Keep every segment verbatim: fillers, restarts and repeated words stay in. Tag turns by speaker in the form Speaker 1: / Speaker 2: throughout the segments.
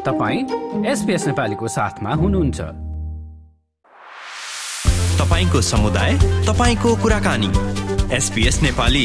Speaker 1: तपाईं एसपीएस नेपालीको साथमा हुनुहुन्छ।
Speaker 2: तपाईंको समुदाय, तपाईंको कुराकानी, एसपीएस नेपाली।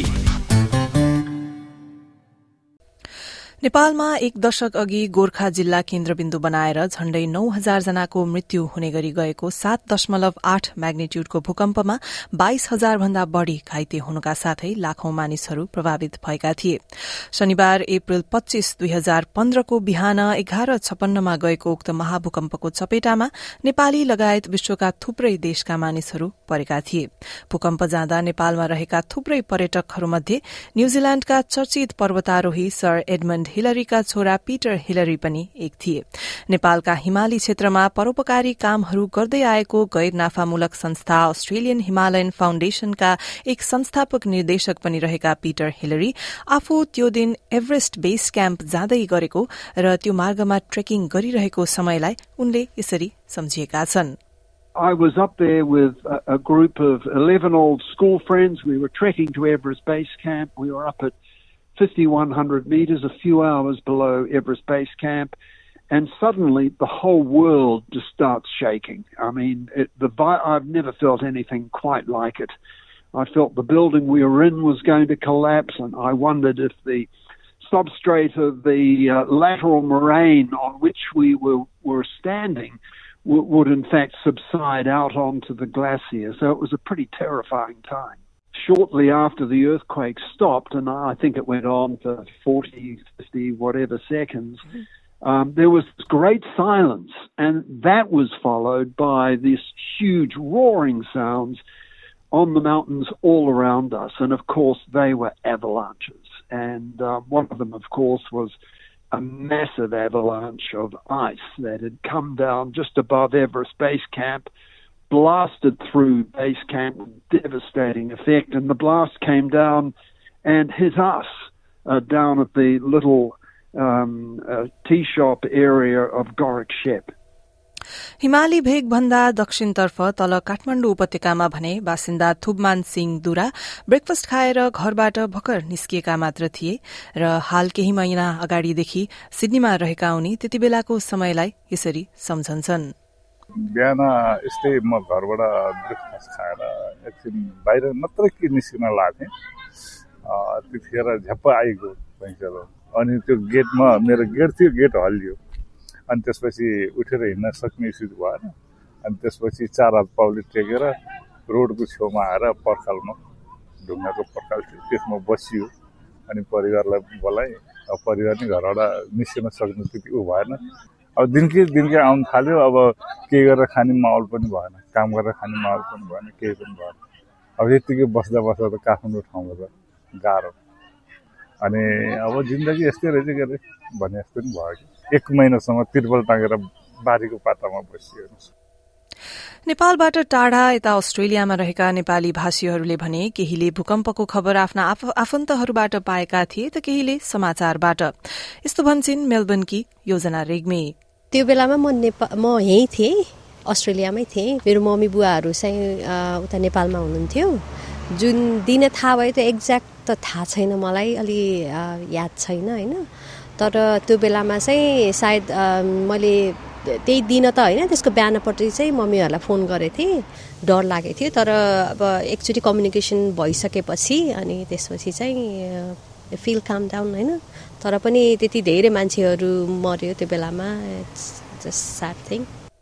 Speaker 3: नेपालमा एक दशक अघि गोर्खा जिल्ला केन्द्रबिन्दु बनाएर झण्डै नौ हजार जनाको मृत्यु हुने गरी गएको सात दशमलव आठ म्याग्निट्यूडको भूकम्पमा बाइस हजार भन्दा बढ़ी घाइते हुनुका साथै लाखौं मानिसहरू प्रभावित भएका थिए। शनिबार अप्रेल पच्चीस दुई हजार पन्ध्रको बिहान एघार छपन्नमा गएको उक्त महाभूकम्पको चपेटामा नेपाली लगायत विश्वका थुप्रै देशका मानिसहरू परेका थिए। भूकम्प जाँदा नेपालमा रहेका थुप्रै पर्यटकहरूमध्ये न्यूजील्याण्डका चर्चित पर्वतारोही सर एडमण्ड हिलरीका छोरा पीटर हिलरी पनि एक थिए। नेपालका हिमाली क्षेत्रमा परोपकारी कामहरू गर्दै आएको गैर नाफामूलक संस्था अस्ट्रेलियन हिमालयन फाउन्डेशनका एक संस्थापक निर्देशक पनि रहेका पीटर हिलरी आफू त्यो दिन एभरेस्ट बेस क्याम्प जाँदै गरेको र त्यो मार्गमा ट्रेकिङ गरिरहेको समयलाई उनले यसरी सम्झिएका छन्।
Speaker 4: I was up there with a, a group of eleven old school friends. We were trekking to Everest Base Camp. We were up at fifty-one hundred metres, a few hours below Everest Base Camp, and suddenly the whole world just starts shaking. I mean, it, the I've never felt anything quite like it. I felt the building we were in was going to collapse, and I wondered if the substrate of the uh, lateral moraine on which we were, were standing w- would in fact subside out onto the glacier. So it was a pretty terrifying time. Shortly after the earthquake stopped, and I think it went on for forty, fifty, whatever seconds, mm-hmm. um, there was great silence, and that was followed by this huge roaring sounds on the mountains all around us, and of course they were avalanches. And uh, one of them, of course, was a massive avalanche of ice that had come down just above Everest Base Camp, blasted through base camp with devastating effect, and the blast came down and hit us uh, down at the little um, uh, tea shop area of Gorak Shep.
Speaker 3: हिमाली भेग भन्दा दक्षिणतर्फ तल काठमाडौँ उपत्यकामा भने बासिन्दा थुबमान सिंह दुरा breakfast खाएर घरबाट भर्खर निस्किएका मात्र थिए र हाल केही महिना अगाडिदेखि सिडनीमा रहेका उनी त्यति बेलाको समयलाई यसरी सम्झन्छन्।
Speaker 5: बिहान यस्तै म घरबाट ब्रेकफास्ट खाएर एकछिन बाहिर मात्रै के निस्किन लाग्थेँ, त्यतिखेर झ्याप्प आइगयो भैँसेलो। अनि त्यो गेटमा मेरो गेट थियो, गेट हल्लियो। अनि त्यसपछि उठेर हिँड्न सक्ने स्थिति भएन। अनि त्यसपछि चार हात पाउले टेकेर रोडको छेउमा आएर पर्खालमा ढुङ्गाको पर्खाल थियो, त्यसमा बसियो। अनि परिवारलाई बोलाएँ। अब परिवार नै घरबाट निस्किन सक्ने स्थिति ऊ भएन। अब दिनकै दिनकै आउनु थाल्यो। अब केही गरेर खाने माहौल पनि भएन, काम गरेर खाने माहौल पनि भएन, केही पनि भएन। अब यतिकै बस्दा बस्दा त काठमाडौँ ठाउँमा त गाह्रो। अनि अब जिन्दगी यस्तै रहेछ के अरे भने जस्तो पनि भयो कि एक महिनासम्म तिर्पल टाँगेर बारीको पातामा बसियो।
Speaker 3: नेपालबाट टाढा यता अस्ट्रेलियामा रहेका नेपाली भाषीहरूले भने केहीले भूकम्पको खबर आफ्ना आफन्तहरूबाट पाएका थिए त केहीले समाचारबाट। यस्तो भन्छन् मेलबर्नकी योजना रेग्मी।
Speaker 6: त्यो बेलामा म नेपा म यहीँ थिएँ, अस्ट्रेलियामै थिएँ। मेरो मम्मी बुवाहरू चाहिँ उता नेपालमा हुनुहुन्थ्यो। जुन दिन थाहा भयो त एक्ज्याक्ट त थाहा छैन मलाई, अलि याद छैन होइन। तर त्यो बेलामा चाहिँ सायद मैले त्यही दिन त होइन, त्यसको बिहानपट्टि चाहिँ मम्मीहरूलाई फोन गरेको थिएँ, डर लागेको थियो। तर अब एकचोटि कम्युनिकेसन भइसकेपछि अनि त्यसपछि चाहिँ फिल काम डाउन होइन। तर पनि त्यति धेरै मान्छेहरू मर्यो त्यो बेलामा, इट्स जस्ट स्याड थिङ।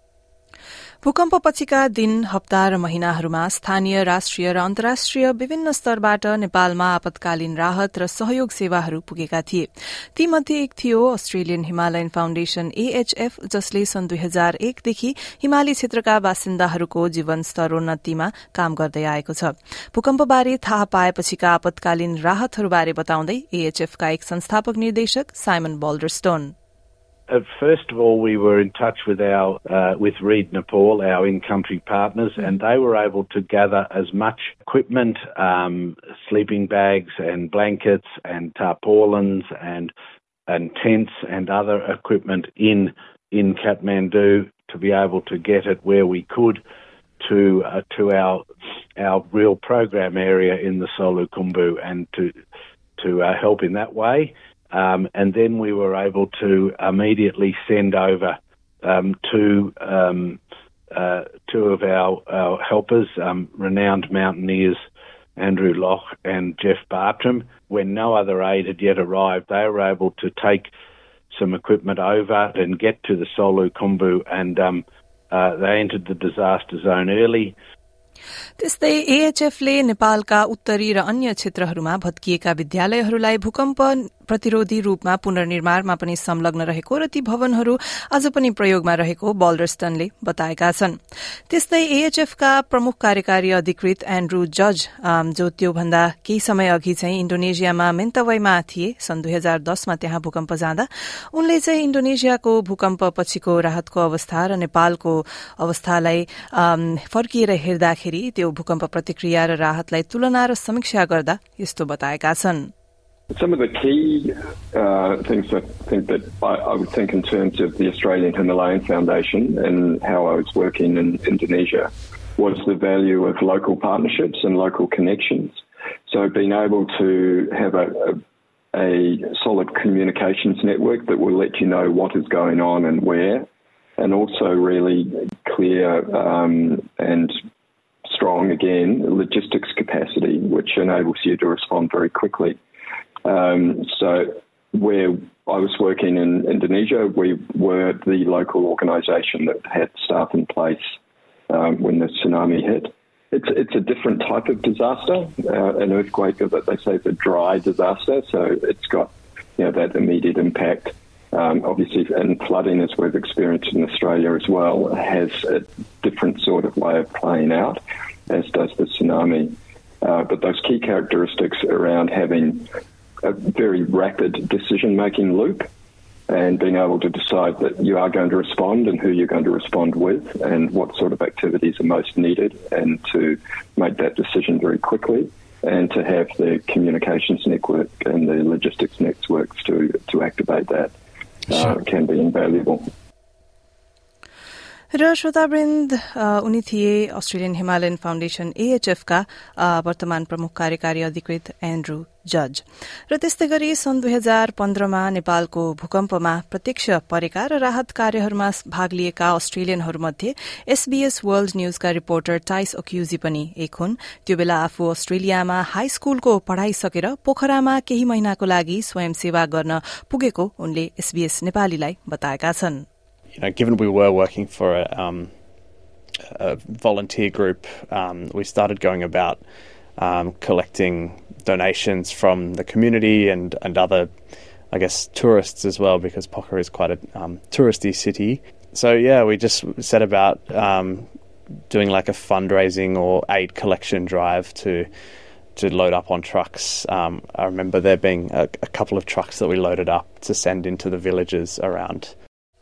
Speaker 3: भूकम्पपछिका दिन, हप्ता र महिनाहरूमा स्थानीय, राष्ट्रिय र अन्तर्राष्ट्रिय विभिन्न स्तरबाट नेपालमा आपतकालीन राहत र सहयोग सेवाहरू पुगेका थिए। तीमध्ये एक थियो अस्ट्रेलियन हिमालयन फाउन्डेशन एएचएफ, जसले सन् दुई हजार एकदेखि हिमाली क्षेत्रका बासिन्दाहरूको जीवन स्तरोन्नतिमा काम गर्दै आएको छ। भूकम्पबारे थाहा पाएपछिका आपतकालीन राहतहरूबारे बताउँदै एएचएफका एक संस्थापक निर्देशक Simon Balderstone.
Speaker 7: Uh, first of all, we were in touch with our uh, with Reed Nepal, our in-country partners, and they were able to gather as much equipment, um, sleeping bags and blankets and tarpaulins and and tents and other equipment in in Kathmandu to be able to get it where we could to uh, to our our real program area in the Solukhumbu, and to to uh, help in that way. Um, and then we were able to immediately send over um, two um, uh, two of our, our helpers, um, renowned mountaineers, Andrew Loch and Jeff Bartram. When no other aid had yet arrived, they were able to take some equipment over and get to the Solu Khumbu, and um, uh, they entered the disaster zone early.
Speaker 3: त्यस्तै एएचएफले नेपालका उत्तरी र अन्य क्षेत्रहरूमा भत्किएका विद्यालयहरूलाई भूकम्प प्रतिरोधी रूपमा पुनर्निर्माणमा पनि संलग्न रहेको र ती भवनहरू अझ पनि प्रयोगमा रहेको बल्डरस्टनले बताएका छन्। त्यस्तै एएचएफका प्रमुख कार्यकारी अधिकृत एन्ड्रू जज जो त्योभन्दा केही समय अघि चाहिँ इन्डोनेसियामा मेन्तवईमा थिए सन् दुई हजार दसमा त्यहाँ भूकम्प जाँदा उनले चाहिँ इन्डोनेसियाको भूकम्प पछिको राहतको अवस्था र नेपालको अवस्थालाई फर्किएर हेर्दाखेरि त्यो भूकम्प प्रतिक्रिया र राहतलाई तुलना र समीक्षा गर्दा यस्तो बताएका छन्।
Speaker 8: Some of the key uh, things I think that I, I would think in terms of the Australian Himalayan Foundation and how I was working in Indonesia was the value of local partnerships and local connections. So being able to have a, a, a solid communications network that will let you know what is going on and where, and also really clear um, and strong, again, logistics capacity, which enables you to respond very quickly. Um, so where I was working in Indonesia, we were the local organisation that had staff in place um, when the tsunami hit. It's it's a different type of disaster. Uh, an earthquake, that they say, is a dry disaster, so it's got you know that immediate impact. Um, obviously, and flooding, as we've experienced in Australia as well, has a different sort of way of playing out, as does the tsunami. Uh, but those key characteristics around having a very rapid decision-making loop and being able to decide that you are going to respond and who you're going to respond with and what sort of activities are most needed, and to make that decision very quickly, and to have the communications network and the logistics networks to, to activate that uh, sure. can be invaluable.
Speaker 3: र श्रोतावृन्द उनी थिए Australian Himalayan foundation AHF का वर्तमान प्रमुख कार्यकारी अधिकृत Andrew जज। र त्यस्तै गरी सन् दुई हजार पन्ध्रमा नेपालको भूकम्पमा प्रत्यक्ष परेका र राहत कार्यहरूमा भाग लिएका अस्ट्रेलियनहरूमध्ये एसबीएस वर्ल्ड न्यूजका रिपोर्टर टाइस ओक्युजी पनि एक हुन्। त्यो बेला आफू अस्ट्रेलियामा हाई स्कूलको पढ़ाई सकेर पोखरामा केही महिनाको लागि स्वयंसेवा गर्न पुगेको उनले एसबीएस नेपालीलाई बताएका छन्।
Speaker 9: You know, given we were working for a, um, a volunteer group, um, we started going about um, collecting donations from the community and, and other, I guess, tourists as well, because Pokhara is quite a um, touristy city. So, yeah, we just set about um, doing like a fundraising or aid collection drive to to load up on trucks. Um, I remember there being a, a couple of trucks that we loaded up to send into the villages around.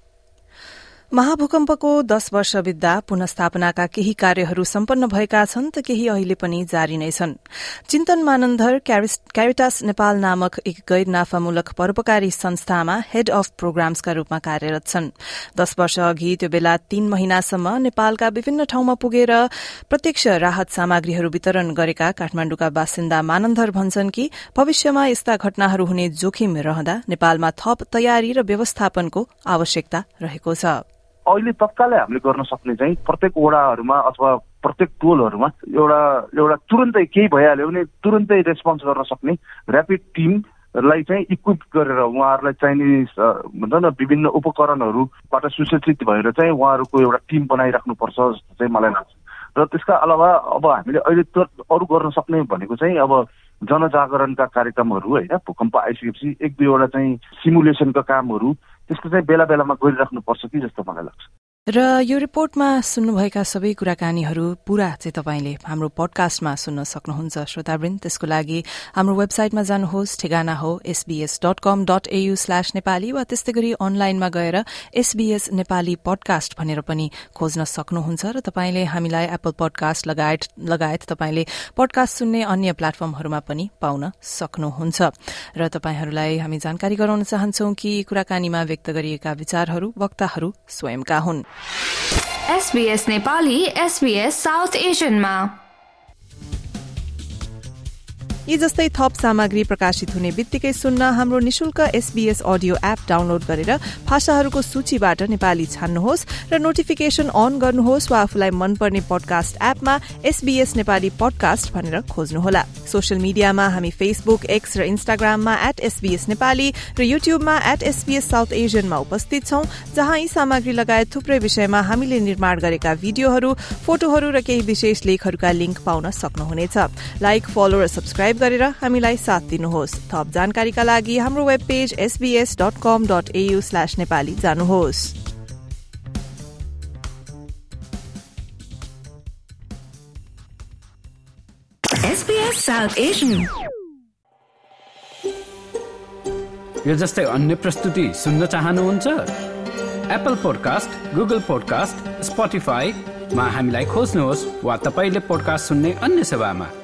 Speaker 3: महाभूकम्पको दश वर्ष बित्दा पुनस्थापनाका केही कार्यहरू सम्पन्न भएका छन् त केही अहिले पनि जारी नै छन्। चिन्तन मानन्धर क्यारिटास नेपाल नामक एक गैर नाफामूलक परोपकारी संस्थामा हेड अफ प्रोग्राम्सका रूपमा कार्यरत छन्। दश वर्ष अघि त्यो बेला तीन महिनासम्म नेपालका विभिन्न ठाउँमा पुगेर प्रत्यक्ष राहत सामग्रीहरू वितरण गरेका काठमाण्डुका बासिन्दा मानन्धर भन्छन् कि भविष्यमा यस्ता घटनाहरू हुने जोखिम रहँदा नेपालमा थप तयारी र व्यवस्थापनको आवश्यकता रहेको छ।
Speaker 10: अहिले तत्कालै हामीले गर्न सक्ने चाहिँ प्रत्येक वडाहरूमा अथवा प्रत्येक टोलहरूमा एउटा एउटा तुरुन्तै केही भइहाल्यो भने तुरुन्तै रेस्पोन्स गर्न सक्ने र्यापिड टिमलाई चाहिँ इक्विप गरेर उहाँहरूलाई चाहिने भन्छ न विभिन्न उपकरणहरूबाट सुसज्जित भएर चाहिँ उहाँहरूको एउटा टिम बनाइराख्नुपर्छ जस्तो चाहिँ मलाई लाग्छ। र त्यसका अलावा अब हामीले अहिले अरू गर्न सक्ने भनेको चाहिँ अब जनजागरणका कार्यक्रमहरू होइन, भूकम्प आइसकेपछि एक दुईवटा चाहिँ सिमुलेसनका कामहरू त्यसको चाहिँ बेला बेलामा गरिराख्नुपर्छ कि जस्तो मलाई लाग्छ।
Speaker 3: र यो रिपोर्टमा सुन्नुभएका सबै कुराकानीहरू पूरा चाहिँ तपाईले हाम्रो पडकास्टमा सुन्न सक्नुहुन्छ श्रोतावृन्द। त्यसको लागि हाम्रो वेबसाइटमा जानुहोस्, ठेगाना हो SBS dot com dot AU slash Nepali, वा त्यस्तै गरी अनलाइनमा गएर एसबीएस नेपाली पडकास्ट भनेर पनि खोज्न सक्नुहुन्छ। र तपाईले हामीलाई एप्पल पडकास्ट लगायत लगायत तपाईले पडकास्ट सुन्ने अन्य प्लेटफर्महरूमा पनि पाउन सक्नुहुन्छ। र तपाईहरूलाई हामी जानकारी गराउन चाहन्छौं कि कुराकानीमा व्यक्त गरिएका विचारहरू वक्ताहरू स्वयंका हुन्।
Speaker 11: एसबीएस नेपाली एसबीएस साउथ एशियनमा
Speaker 3: यी जस्तै थप सामग्री प्रकाशित हुने बित्तिकै सुन्न हाम्रो निशुल्क एसबीएस अडियो एप डाउनलोड गरेर भाषाहरूको सूचीबाट नेपाली छान्नुहोस् र नोटिफिकेशन अन गर्नुहोस् वा आफूलाई मनपर्ने पडकास्ट एपमा एसबीएस नेपाली पडकास्ट भनेर खोज्नुहोला। सोशल मिडियामा हामी फेसबुक, एक्स र इन्स्टाग्राममा एट एसबीएस नेपाली र युट्युबमा एट एसबीएस साउथ एशियनमा उपस्थित छौं, जहाँ यी सामग्री लगायत थुप्रै विषयमा हामीले निर्माण गरेका भिडियोहरू, फोटोहरू र केही विशेष लेखहरूका लिंक पाउन सक्नुहुनेछ। लाइक, फलो र सब्स्क्राइब गरेर हामीलाई साथ दिनुहोस्। थप जानकारीका लागि हाम्रो web page SBS dot com dot AU slash Nepali जानुहोस्।
Speaker 11: एसबीएस साउथ एशियन
Speaker 1: यो जस्तै अन्य प्रस्तुति सुन्न चाहनुहुन्छ? एप्पल पोडकास्ट, गुगल पोडकास्ट, स्पोटिफाईमा हामीलाई खोज्नुहोस् वा तपाईले पोडकास्ट सुन्ने अन्य सेवामा।